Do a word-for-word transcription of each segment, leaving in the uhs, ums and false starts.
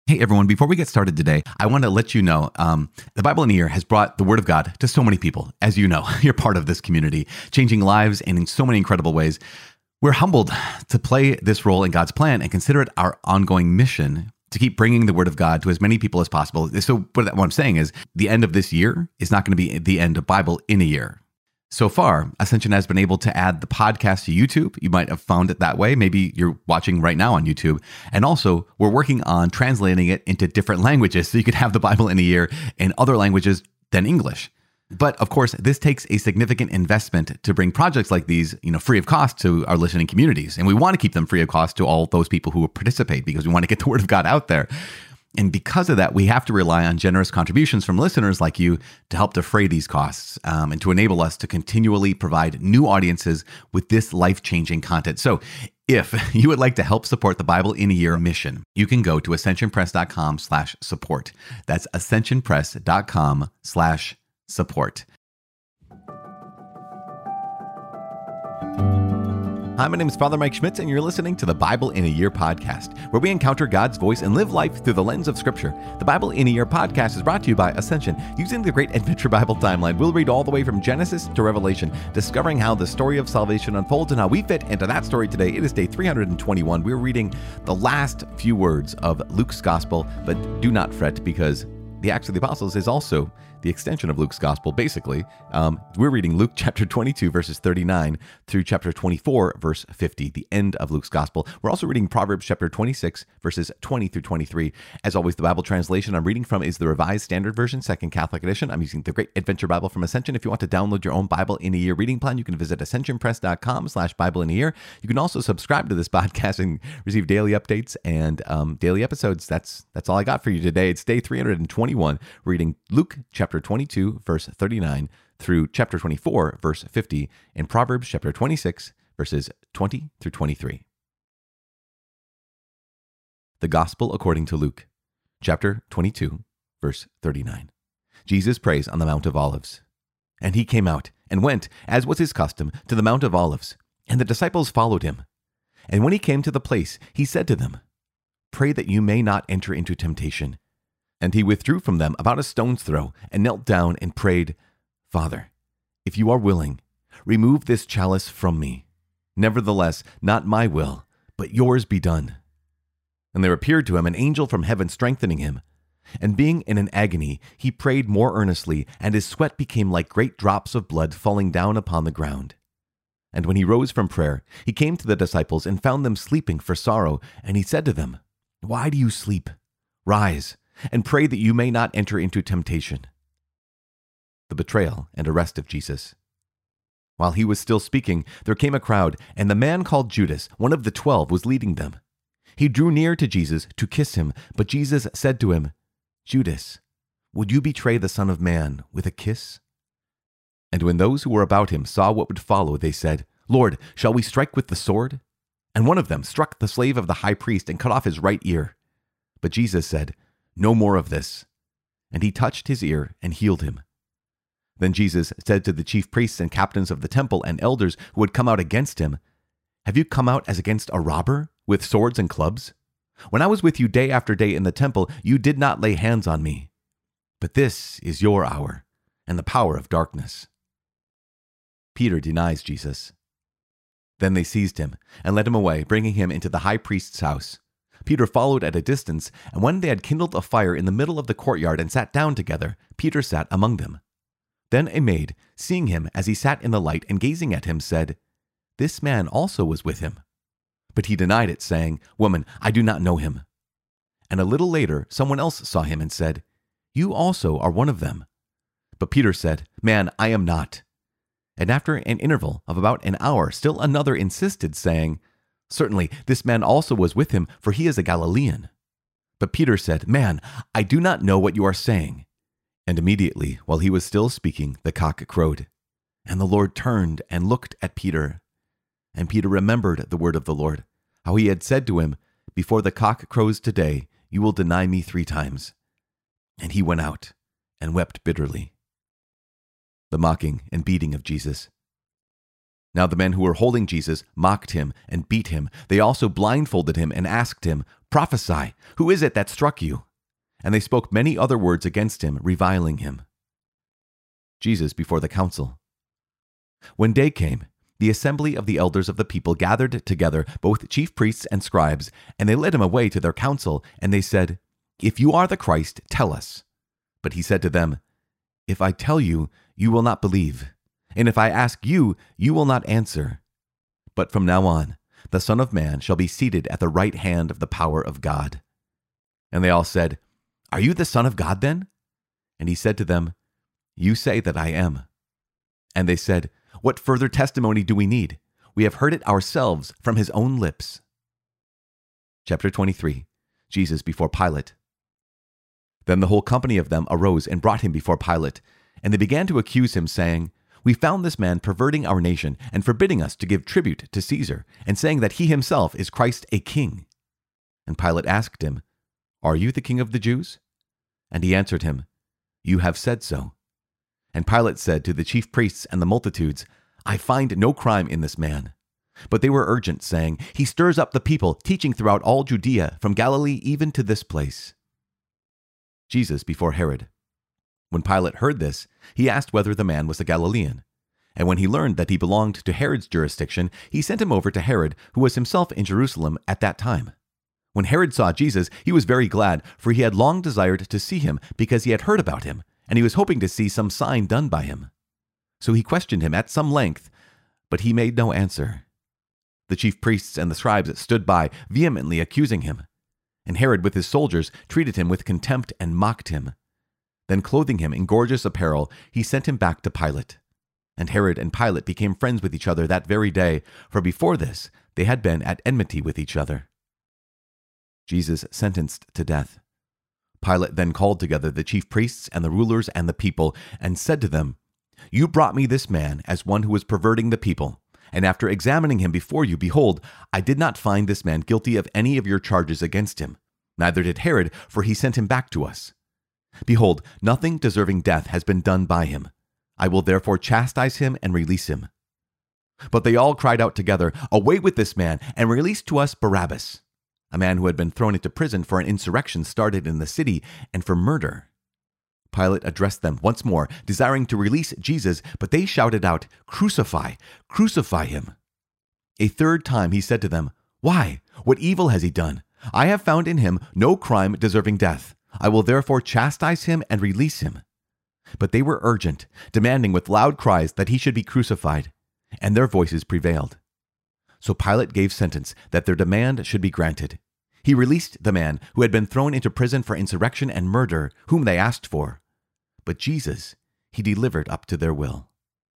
Hey everyone, before we get started today, I want to let you know um, the Bible in a Year has brought the Word of God to so many people. As you know, you're part of this community, changing lives and in so many incredible ways. We're humbled to play this role in God's plan and consider it our ongoing mission to keep bringing the Word of God to as many people as possible. So what I'm saying is the end of this year is not going to be the end of Bible in a Year. So far, Ascension has been able to add the podcast to YouTube. You might have found it that way. Maybe you're watching right now on YouTube. And also, we're working on translating it into different languages so you could have the Bible in a Year in other languages than English. But of course, this takes a significant investment to bring projects like these, you know, free of cost to our listening communities. And we want to keep them free of cost to all those people who participate because we want to get the Word of God out there. And because of that, we have to rely on generous contributions from listeners like you to help defray these costs um, and to enable us to continually provide new audiences with this life-changing content. So if you would like to help support the Bible in a Year mission, you can go to ascensionpress.com slash support. That's ascensionpress.com slash support. Hi, my name is Father Mike Schmitz, and you're listening to the Bible in a Year podcast, where we encounter God's voice and live life through the lens of Scripture. The Bible in a Year podcast is brought to you by Ascension. Using the Great Adventure Bible Timeline, we'll read all the way from Genesis to Revelation, discovering how the story of salvation unfolds and how we fit into that story today. It is day three hundred twenty-one. We're reading the last few words of Luke's Gospel, but do not fret because the Acts of the Apostles is also the extension of Luke's Gospel, basically. Um, we're reading Luke chapter twenty-two, verses thirty-nine through chapter twenty-four, verse fifty, the end of Luke's Gospel. We're also reading Proverbs chapter twenty-six, verses twenty through twenty-three. As always, the Bible translation I'm reading from is the Revised Standard Version, Second Catholic Edition. I'm using the Great Adventure Bible from Ascension. If you want to download your own Bible in a Year reading plan, you can visit ascensionpress.com slash Bible in a Year. You can also subscribe to this podcast and receive daily updates and um, daily episodes. That's that's all I got for you today. It's day three hundred twenty-one, reading Luke chapter twenty-two, verse thirty-nine through chapter twenty-four, verse fifty, and Proverbs chapter twenty-six, verses twenty through twenty-three. The Gospel according to Luke, chapter twenty-two, verse thirty-nine. Jesus prays on the Mount of Olives. And he came out and went, as was his custom, to the Mount of Olives, and the disciples followed him. And when he came to the place, he said to them, "Pray that you may not enter into temptation." And he withdrew from them about a stone's throw and knelt down and prayed, "Father, if you are willing, remove this chalice from me. Nevertheless, not my will, but yours be done." And there appeared to him an angel from heaven strengthening him. And being in an agony, he prayed more earnestly, and his sweat became like great drops of blood falling down upon the ground. And when he rose from prayer, he came to the disciples and found them sleeping for sorrow. And he said to them, "Why do you sleep? Rise and pray that you may not enter into temptation." The betrayal and arrest of Jesus. While he was still speaking, there came a crowd, and the man called Judas, one of the twelve, was leading them. He drew near to Jesus to kiss him, but Jesus said to him, "Judas, would you betray the Son of Man with a kiss?" And when those who were about him saw what would follow, they said, "Lord, shall we strike with the sword?" And one of them struck the slave of the high priest and cut off his right ear. But Jesus said, "No more of this." And he touched his ear and healed him. Then Jesus said to the chief priests and captains of the temple and elders who had come out against him, "Have you come out as against a robber, with swords and clubs? When I was with you day after day in the temple, you did not lay hands on me. But this is your hour, and the power of darkness." Peter denies Jesus. Then they seized him and led him away, bringing him into the high priest's house. Peter followed at a distance, and when they had kindled a fire in the middle of the courtyard and sat down together, Peter sat among them. Then a maid, seeing him as he sat in the light and gazing at him, said, "This man also was with him." But he denied it, saying, "Woman, I do not know him." And a little later, someone else saw him and said, "You also are one of them." But Peter said, "Man, I am not." And after an interval of about an hour, still another insisted, saying, "Certainly, this man also was with him, for he is a Galilean." But Peter said, "Man, I do not know what you are saying." And immediately, while he was still speaking, the cock crowed. And the Lord turned and looked at Peter. And Peter remembered the word of the Lord, how he had said to him, "Before the cock crows today, you will deny me three times." And he went out and wept bitterly. The mocking and beating of Jesus. Now the men who were holding Jesus mocked him and beat him. They also blindfolded him and asked him, "Prophesy, who is it that struck you?" And they spoke many other words against him, reviling him. Jesus before the council. When day came, the assembly of the elders of the people gathered together both chief priests and scribes, and they led him away to their council, and they said, "If you are the Christ, tell us." But he said to them, "If I tell you, you will not believe. And if I ask you, you will not answer. But from now on, the Son of Man shall be seated at the right hand of the power of God." And they all said, "Are you the Son of God then?" And he said to them, "You say that I am." And they said, "What further testimony do we need? We have heard it ourselves from his own lips." Chapter twenty-three. Jesus before Pilate. Then the whole company of them arose and brought him before Pilate. And they began to accuse him, saying, "We found this man perverting our nation and forbidding us to give tribute to Caesar, and saying that he himself is Christ a king." And Pilate asked him, "Are you the king of the Jews?" And he answered him, "You have said so." And Pilate said to the chief priests and the multitudes, "I find no crime in this man." But they were urgent, saying, "He stirs up the people, teaching throughout all Judea, from Galilee even to this place." Jesus before Herod. When Pilate heard this, he asked whether the man was a Galilean. And when he learned that he belonged to Herod's jurisdiction, he sent him over to Herod, who was himself in Jerusalem at that time. When Herod saw Jesus, he was very glad, for he had long desired to see him, because he had heard about him, and he was hoping to see some sign done by him. So he questioned him at some length, but he made no answer. The chief priests and the scribes stood by, vehemently accusing him. And Herod with his soldiers treated him with contempt and mocked him. Then clothing him in gorgeous apparel, he sent him back to Pilate. And Herod and Pilate became friends with each other that very day, for before this they had been at enmity with each other. Jesus sentenced to death. Pilate then called together the chief priests and the rulers and the people, and said to them, "You brought me this man as one who was perverting the people. And after examining him before you, behold, I did not find this man guilty of any of your charges against him. Neither did Herod, for he sent him back to us. Behold, nothing deserving death has been done by him. I will therefore chastise him and release him." But they all cried out together, "Away with this man, and release to us Barabbas," a man who had been thrown into prison for an insurrection started in the city, and for murder. Pilate addressed them once more, desiring to release Jesus, but they shouted out, "Crucify! Crucify him!" A third time he said to them, "Why? What evil has he done? I have found in him no crime deserving death. I will therefore chastise him and release him." But they were urgent, demanding with loud cries that he should be crucified, and their voices prevailed. So Pilate gave sentence that their demand should be granted. He released the man who had been thrown into prison for insurrection and murder, whom they asked for. But Jesus he delivered up to their will.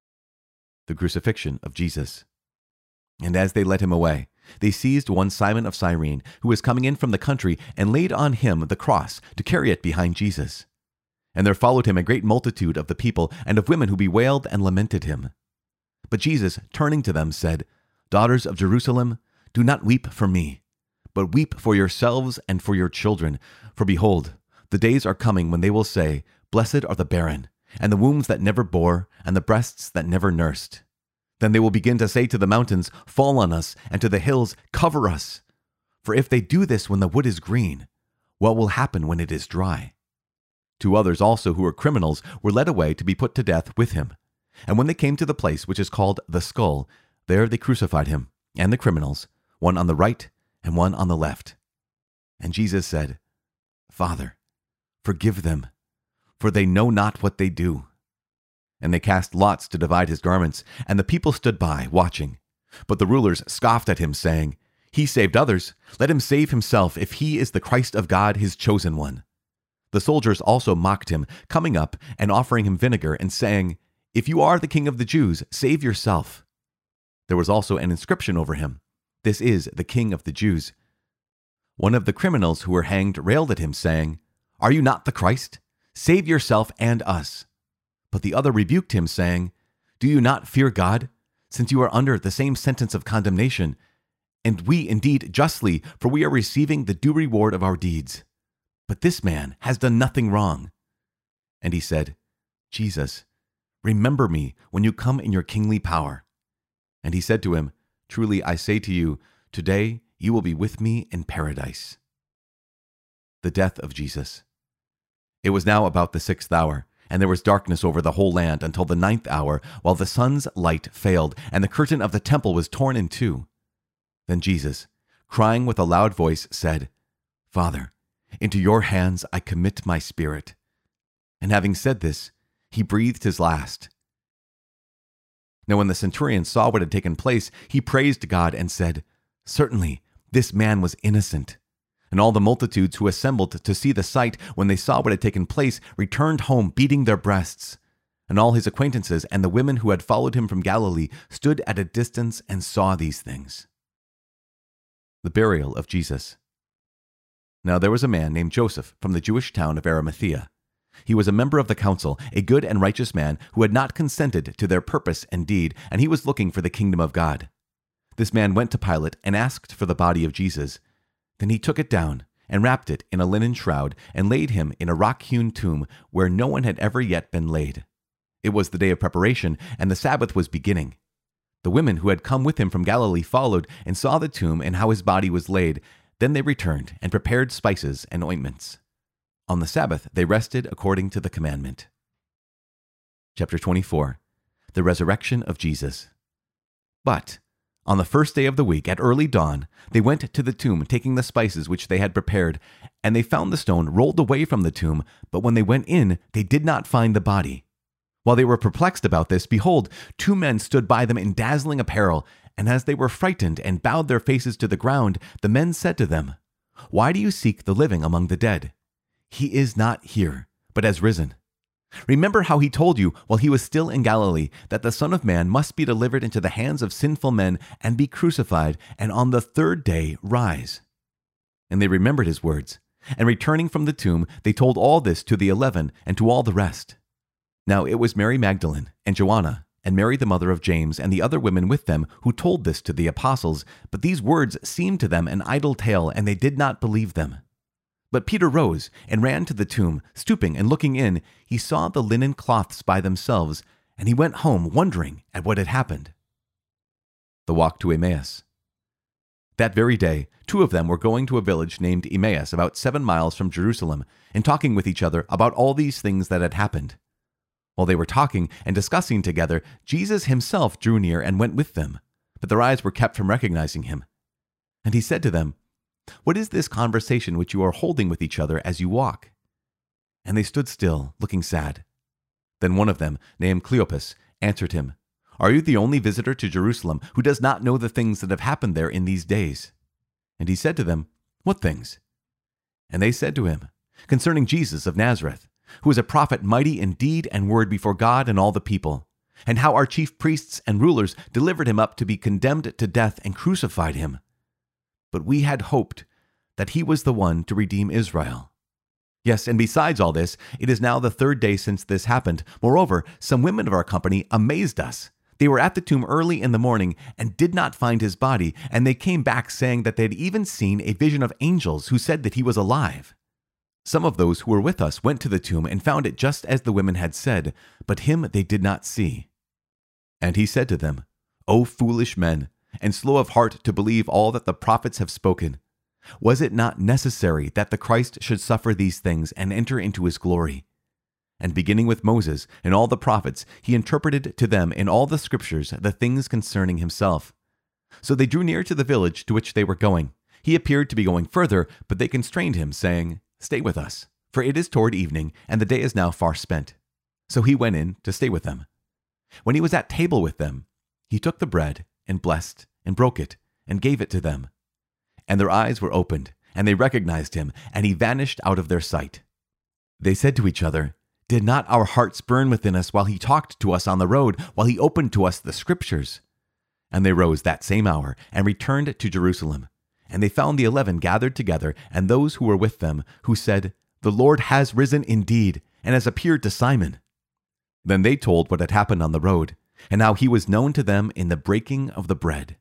The crucifixion of Jesus. And as they led him away, they seized one Simon of Cyrene, who was coming in from the country, and laid on him the cross to carry it behind Jesus. And there followed him a great multitude of the people and of women who bewailed and lamented him. But Jesus, turning to them, said, "Daughters of Jerusalem, do not weep for me, but weep for yourselves and for your children. For behold, the days are coming when they will say, 'Blessed are the barren, and the wombs that never bore, and the breasts that never nursed.' Then they will begin to say to the mountains, 'Fall on us,' and to the hills, 'Cover us.' For if they do this when the wood is green, what will happen when it is dry?" Two others also who were criminals were led away to be put to death with him. And when they came to the place which is called the Skull, there they crucified him and the criminals, one on the right and one on the left. And Jesus said, "Father, forgive them, for they know not what they do." And they cast lots to divide his garments, and the people stood by, watching. But the rulers scoffed at him, saying, "He saved others. Let him save himself, if he is the Christ of God, his chosen one." The soldiers also mocked him, coming up and offering him vinegar, and saying, "If you are the king of the Jews, save yourself." There was also an inscription over him, "This is the King of the Jews." One of the criminals who were hanged railed at him, saying, "Are you not the Christ? Save yourself and us." But the other rebuked him, saying, "Do you not fear God, since you are under the same sentence of condemnation? And we indeed justly, for we are receiving the due reward of our deeds. But this man has done nothing wrong." And he said, "Jesus, remember me when you come in your kingly power." And he said to him, "Truly I say to you, today you will be with me in paradise." The death of Jesus. It was now about the sixth hour, and there was darkness over the whole land until the ninth hour, while the sun's light failed, and the curtain of the temple was torn in two. Then Jesus, crying with a loud voice, said, "Father, into your hands I commit my spirit." And having said this, he breathed his last. Now when the centurion saw what had taken place, he praised God and said, "Certainly this man was innocent." And all the multitudes who assembled to see the sight when they saw what had taken place returned home beating their breasts. And all his acquaintances and the women who had followed him from Galilee stood at a distance and saw these things. The burial of Jesus. Now there was a man named Joseph from the Jewish town of Arimathea. He was a member of the council, a good and righteous man who had not consented to their purpose and deed, and he was looking for the kingdom of God. This man went to Pilate and asked for the body of Jesus. Then he took it down and wrapped it in a linen shroud and laid him in a rock-hewn tomb where no one had ever yet been laid. It was the day of preparation, and the Sabbath was beginning. The women who had come with him from Galilee followed and saw the tomb and how his body was laid. Then they returned and prepared spices and ointments. On the Sabbath they rested according to the commandment. Chapter twenty-four. The Resurrection of Jesus. But on the first day of the week, at early dawn, they went to the tomb, taking the spices which they had prepared, and they found the stone rolled away from the tomb, but when they went in, they did not find the body. While they were perplexed about this, behold, two men stood by them in dazzling apparel, and as they were frightened and bowed their faces to the ground, the men said to them, "Why do you seek the living among the dead? He is not here, but has risen. Remember how he told you while he was still in Galilee that the Son of Man must be delivered into the hands of sinful men and be crucified, and on the third day rise." And they remembered his words. And returning from the tomb, they told all this to the eleven and to all the rest. Now it was Mary Magdalene and Joanna and Mary the mother of James and the other women with them who told this to the apostles, but these words seemed to them an idle tale, and they did not believe them. But Peter rose and ran to the tomb. Stooping and looking in, he saw the linen cloths by themselves, and he went home wondering at what had happened. The walk to Emmaus. That very day, two of them were going to a village named Emmaus, about seven miles from Jerusalem, and talking with each other about all these things that had happened. While they were talking and discussing together, Jesus himself drew near and went with them, but their eyes were kept from recognizing him. And he said to them, "What is this conversation which you are holding with each other as you walk?" And they stood still, looking sad. Then one of them, named Cleopas, answered him, "Are you the only visitor to Jerusalem who does not know the things that have happened there in these days?" And he said to them, "What things?" And they said to him, "Concerning Jesus of Nazareth, who is a prophet mighty in deed and word before God and all the people, and how our chief priests and rulers delivered him up to be condemned to death and crucified him. But we had hoped that he was the one to redeem Israel. Yes, and besides all this, it is now the third day since this happened. Moreover, some women of our company amazed us. They were at the tomb early in the morning and did not find his body, and they came back saying that they had even seen a vision of angels who said that he was alive. Some of those who were with us went to the tomb and found it just as the women had said, but him they did not see." And he said to them, "O foolish men, and slow of heart to believe all that the prophets have spoken. Was it not necessary that the Christ should suffer these things and enter into his glory?" And beginning with Moses and all the prophets, he interpreted to them in all the scriptures the things concerning himself. So they drew near to the village to which they were going. He appeared to be going further, but they constrained him, saying, "Stay with us, for it is toward evening, and the day is now far spent." So he went in to stay with them. When he was at table with them, he took the bread and blessed and broke it and gave it to them. And their eyes were opened, and they recognized him, and he vanished out of their sight. They said to each other, "Did not our hearts burn within us while he talked to us on the road, while he opened to us the scriptures?" And they rose that same hour and returned to Jerusalem. And they found the eleven gathered together, and those who were with them, who said, "The Lord has risen indeed, and has appeared to Simon." Then they told what had happened on the road, and how he was known to them in the breaking of the bread.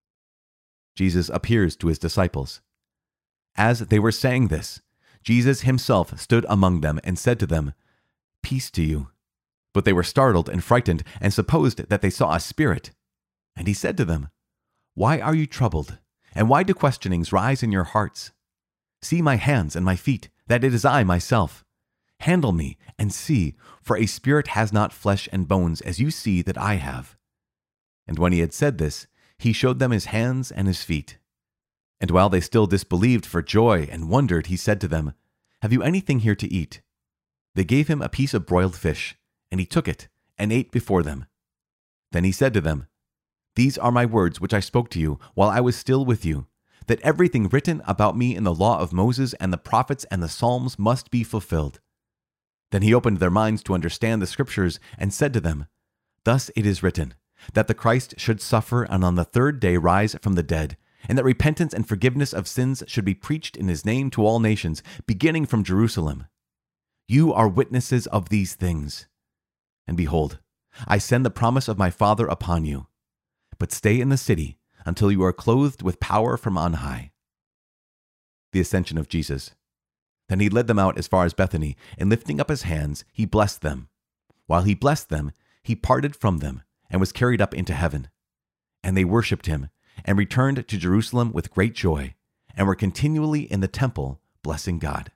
Jesus appears to his disciples. As they were saying this, Jesus himself stood among them and said to them, "Peace to you." But they were startled and frightened, and supposed that they saw a spirit. And he said to them, "Why are you troubled? And why do questionings rise in your hearts? See my hands and my feet, that it is I myself. Handle me and see, for a spirit has not flesh and bones, as you see that I have." And when he had said this, he showed them his hands and his feet. And while they still disbelieved for joy and wondered, he said to them, "Have you anything here to eat?" They gave him a piece of broiled fish, and he took it and ate before them. Then he said to them, "These are my words which I spoke to you while I was still with you, that everything written about me in the law of Moses and the prophets and the Psalms must be fulfilled." Then he opened their minds to understand the scriptures and said to them, "Thus it is written, that the Christ should suffer and on the third day rise from the dead, and that repentance and forgiveness of sins should be preached in his name to all nations, beginning from Jerusalem. You are witnesses of these things. And behold, I send the promise of my Father upon you. But stay in the city until you are clothed with power from on high." The ascension of Jesus. Then he led them out as far as Bethany, and lifting up his hands, he blessed them. While he blessed them, he parted from them and was carried up into heaven. And they worshipped him and returned to Jerusalem with great joy, and were continually in the temple blessing God.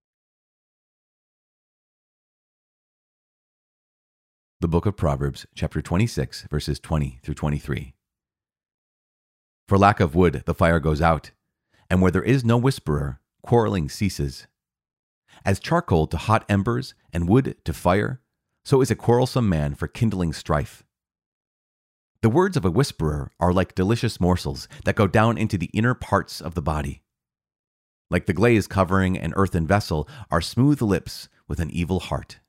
The book of Proverbs, chapter twenty-six, verses twenty through twenty-three. For lack of wood, the fire goes out, and where there is no whisperer, quarreling ceases. As charcoal to hot embers and wood to fire, so is a quarrelsome man for kindling strife. The words of a whisperer are like delicious morsels that go down into the inner parts of the body. Like the glaze covering an earthen vessel are smooth lips with an evil heart.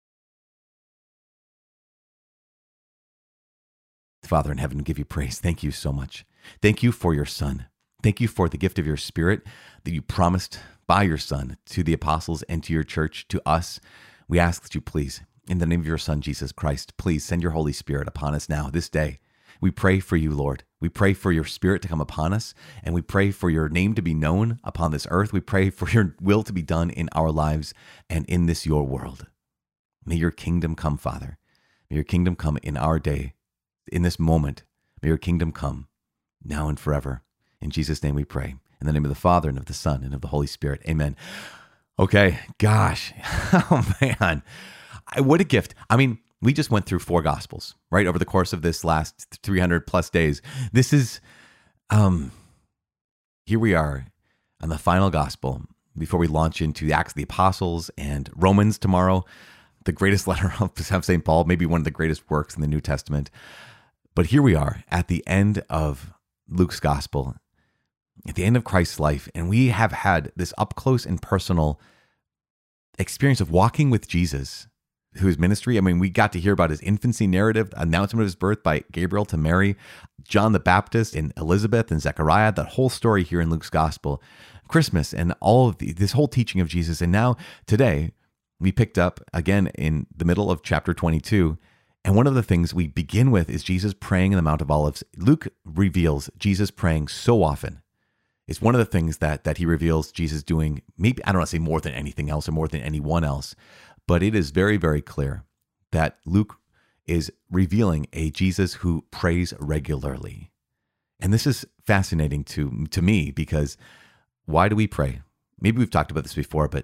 Father in heaven, we give you praise. Thank you so much. Thank you for your Son. Thank you for the gift of your Spirit that you promised by your Son to the apostles and to your church, to us. We ask that you please, in the name of your Son, Jesus Christ, please send your Holy Spirit upon us now, this day. We pray for you, Lord. We pray for your Spirit to come upon us, and we pray for your name to be known upon this earth. We pray for your will to be done in our lives and in this your world. May your kingdom come, Father. May your kingdom come in our day, in this moment. May your kingdom come now and forever. In Jesus' name we pray. In the name of the Father, and of the Son, and of the Holy Spirit. Amen. Okay, gosh. Oh, man. I, what a gift. I mean, we just went through four Gospels, right, over the course of this last three hundred plus days. This is, um, here we are on the final Gospel before we launch into the Acts of the Apostles and Romans tomorrow, the greatest letter of Saint Paul, maybe one of the greatest works in the New Testament. But here we are at the end of Luke's Gospel, at the end of Christ's life, and we have had this up close and personal experience of walking with Jesus, whose ministry, I mean, we got to hear about his infancy narrative, announcement of his birth by Gabriel to Mary, John the Baptist and Elizabeth and Zechariah, that whole story here in Luke's Gospel, Christmas and all of the, this whole teaching of Jesus. And now today we picked up again in the middle of chapter twenty-two. And one of the things we begin with is Jesus praying in the Mount of Olives. Luke reveals Jesus praying so often. It's one of the things that that he reveals Jesus doing, maybe, I don't want to say more than anything else or more than anyone else, but it is very, very clear that Luke is revealing a Jesus who prays regularly. And this is fascinating to, to me, because why do we pray? Maybe we've talked about this before, but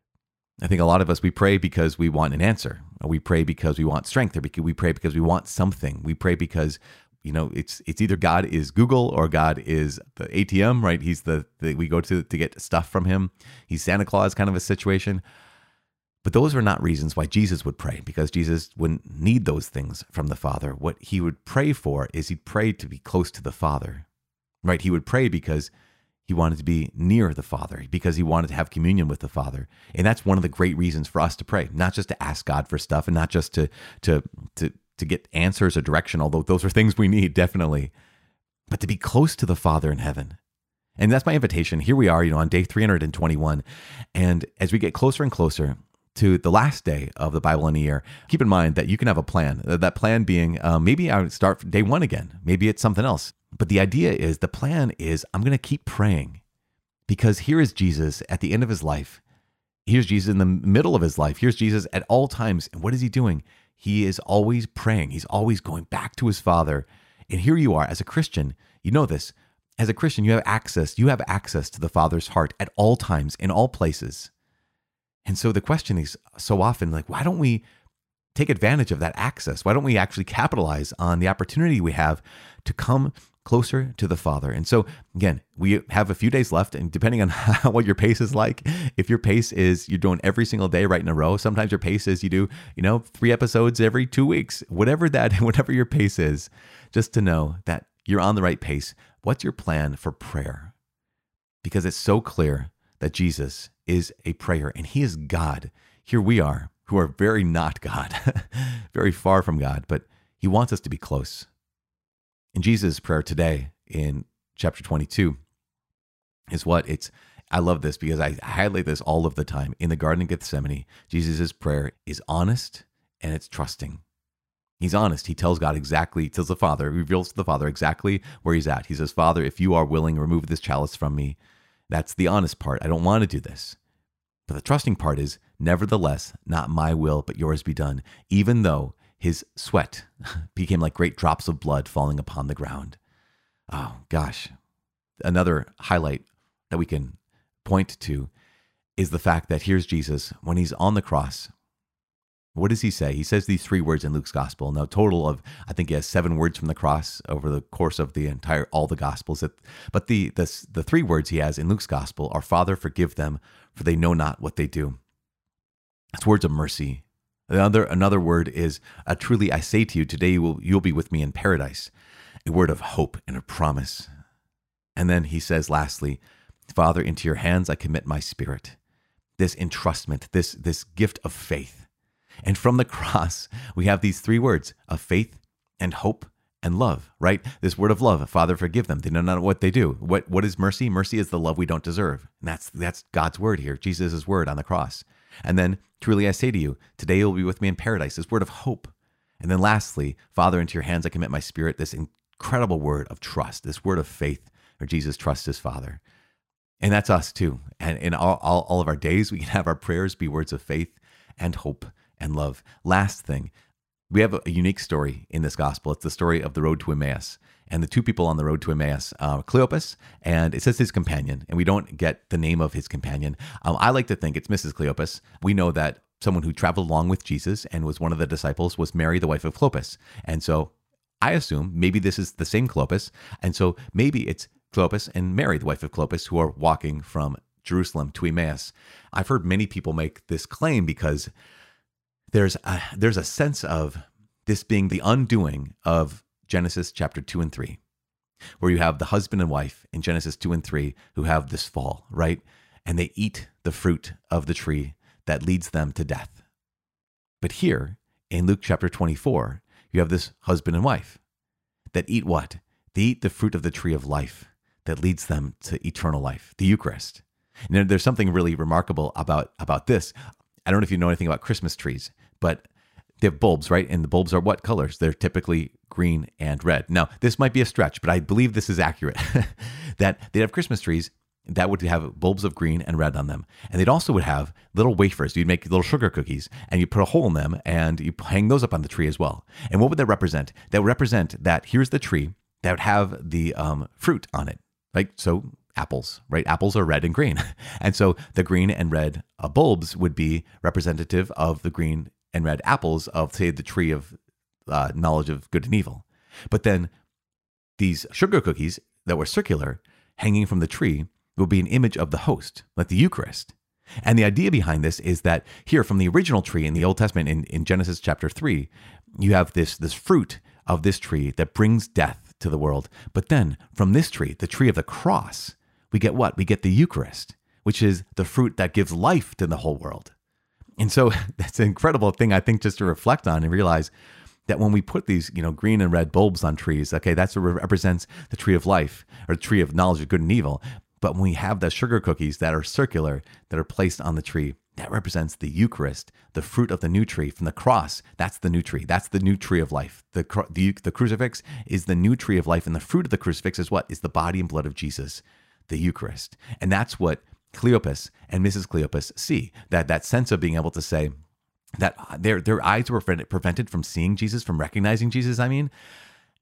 I think a lot of us, we pray because we want an answer. Or we pray because we want strength, or we pray because we want something. We pray because, you know, it's it's either God is Google or God is the A T M, right? He's the, the we go to to get stuff from him. He's Santa Claus kind of a situation. But those are not reasons why Jesus would pray, because Jesus wouldn't need those things from the Father. What he would pray for is he'd pray to be close to the Father, right? He would pray because he wanted to be near the Father, because he wanted to have communion with the Father. And that's one of the great reasons for us to pray, not just to ask God for stuff and not just to to to to get answers or direction, although those are things we need, definitely, but to be close to the Father in heaven. And that's my invitation. Here we are, you know, on day three hundred twenty-one. And as we get closer and closer to the last day of the Bible in a year, keep in mind that you can have a plan. That plan being, um, maybe I would start day one again. Maybe it's something else. But the idea is, the plan is, I'm going to keep praying, because here is Jesus at the end of his life. Here's Jesus in the middle of his life. Here's Jesus at all times. And what is he doing? He is always praying. He's always going back to his Father And here you are as a Christian, you know this, as a Christian, you have access, you have access to the Father's heart at all times, in all places. And so the question is so often like, why don't we take advantage of that access? Why don't we actually capitalize on the opportunity we have to come closer to the Father? And so again, we have a few days left, and depending on how, what your pace is like, if your pace is you're doing every single day right in a row, sometimes your pace is you do, you know, three episodes every two weeks, whatever that, whatever your pace is, just to know that you're on the right pace. What's your plan for prayer? Because it's so clear that Jesus is a prayer and he is God. Here we are, who are very not God, very far from God, but he wants us to be close. In Jesus' prayer today in chapter twenty-two is what it's, I love this because I highlight this all of the time. In the Garden of Gethsemane, Jesus' prayer is honest and it's trusting. He's honest. He tells God exactly, he tells the Father, he reveals to the Father exactly where he's at. He says, Father, if you are willing, remove this chalice from me. That's the honest part. I don't want to do this. But the trusting part is, nevertheless, not my will, but yours be done, even though his sweat became like great drops of blood falling upon the ground. Oh, gosh. Another highlight that we can point to is the fact that here's Jesus when he's on the cross. What does he say? He says these three words in Luke's gospel. Now, total of, I think he has seven words from the cross over the course of the entire, all the gospels. But the, the, the three words he has in Luke's gospel are, Father, forgive them, for they know not what they do. It's words of mercy. Another, another word is, uh, truly I say to you, today you will, you'll be with me in paradise. A word of hope and a promise. And then he says, lastly, Father, into your hands I commit my spirit. This entrustment, this, this gift of faith. And from the cross, we have these three words of faith and hope and love, right? This word of love, Father, forgive them. They know not what they do. What, what is mercy? Mercy is the love we don't deserve. And that's, that's God's word here, Jesus' word on the cross. And then, truly I say to you, today you'll be with me in paradise, this word of hope. And then lastly, Father, into your hands I commit my spirit, this incredible word of trust, this word of faith, where Jesus trusts his Father. And that's us too. And in all, all, all of our days, we can have our prayers be words of faith and hope and love. Last thing, we have a unique story in this gospel. It's the story of the road to Emmaus. And the two people on the road to Emmaus, uh, Cleopas, and it says his companion, and we don't get the name of his companion. Um, I like to think it's Missus Cleopas. We know that someone who traveled along with Jesus and was one of the disciples was Mary, the wife of Clopas. And so I assume maybe this is the same Clopas. And so maybe it's Clopas and Mary, the wife of Clopas, who are walking from Jerusalem to Emmaus. I've heard many people make this claim because There's a, there's a sense of this being the undoing of Genesis chapter two and three, where you have the husband and wife in Genesis two and three who have this fall, right? And they eat the fruit of the tree that leads them to death. But here in Luke chapter twenty-four, you have this husband and wife that eat what? They eat the fruit of the tree of life that leads them to eternal life, the Eucharist. And there's something really remarkable about, about this. I don't know if you know anything about Christmas trees, but they have bulbs, right? And the bulbs are what colors? They're typically green and red. Now, this might be a stretch, but I believe this is accurate, that they'd have Christmas trees that would have bulbs of green and red on them. And they'd also would have little wafers. You'd make little sugar cookies and you put a hole in them and you hang those up on the tree as well. And what would that represent? That would represent that here's the tree that would have the um, fruit on it, right? So apples, right? Apples are red and green. And so the green and red uh, bulbs would be representative of the green and red apples of, say, the tree of uh, knowledge of good and evil. But then these sugar cookies that were circular hanging from the tree would be an image of the host, like the Eucharist. And the idea behind this is that here from the original tree in the Old Testament, in, in Genesis chapter three, you have this, this fruit of this tree that brings death to the world. But then from this tree, the tree of the cross, we get what? We get the Eucharist, which is the fruit that gives life to the whole world. And so that's an incredible thing, I think, just to reflect on and realize that when we put these, you know, green and red bulbs on trees, okay, that's what represents the tree of life or the tree of knowledge of good and evil. But when we have the sugar cookies that are circular, that are placed on the tree, that represents the Eucharist, the fruit of the new tree from the cross. That's the new tree. That's the new tree of life. The, the, the crucifix is the new tree of life. And the fruit of the crucifix is what? Is the body and blood of Jesus, the Eucharist. And that's what Cleopas and Missus Cleopas see, that, that sense of being able to say that their, their eyes were prevented from seeing Jesus, from recognizing Jesus, I mean.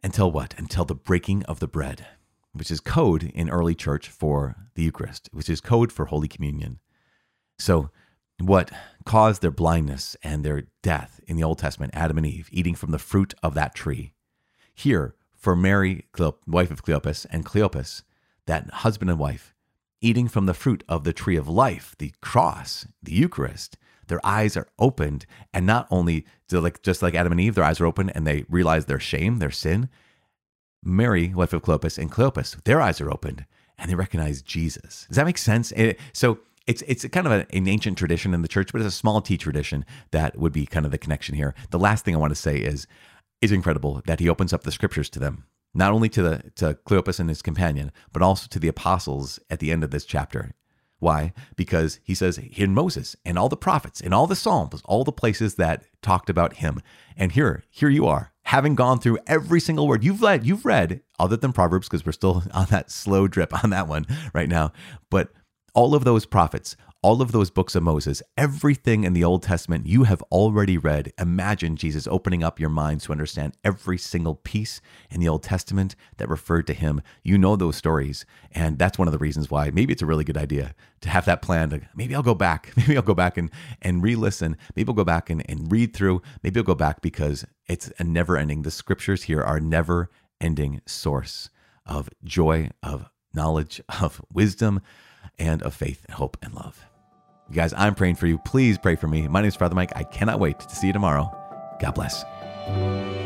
Until what? Until the breaking of the bread, which is code in early church for the Eucharist, which is code for Holy Communion. So what caused their blindness and their death in the Old Testament, Adam and Eve, eating from the fruit of that tree. Here, for Mary, wife of Cleopas, and Cleopas, that husband and wife, eating from the fruit of the tree of life, the cross, the Eucharist, their eyes are opened. And not only, do like just like Adam and Eve, their eyes are open and they realize their shame, their sin. Mary, wife of Cleopas, and Cleopas, their eyes are opened and they recognize Jesus. Does that make sense? It, so It's it's kind of a, an ancient tradition in the church, but it's a small T tradition that would be kind of the connection here. The last thing I want to say is, it's incredible that he opens up the scriptures to them, not only to the to Cleopas and his companion, but also to the apostles at the end of this chapter. Why? Because he says, in Moses and all the prophets and all the Psalms, all the places that talked about him. And here, here you are, having gone through every single word you've read, you've read, other than Proverbs, because we're still on that slow drip on that one right now. But all of those prophets, all of those books of Moses, everything in the Old Testament you have already read. Imagine Jesus opening up your minds to understand every single piece in the Old Testament that referred to him. You know those stories. And that's one of the reasons why maybe it's a really good idea to have that plan. To, maybe I'll go back. Maybe I'll go back and, and re-listen. Maybe I'll go back and, and read through. Maybe I'll go back because it's a never ending. The scriptures here are a never ending source of joy, of knowledge, of wisdom, and of faith, hope, and love. You guys, I'm praying for you. Please pray for me. My name is Father Mike. I cannot wait to see you tomorrow. God bless.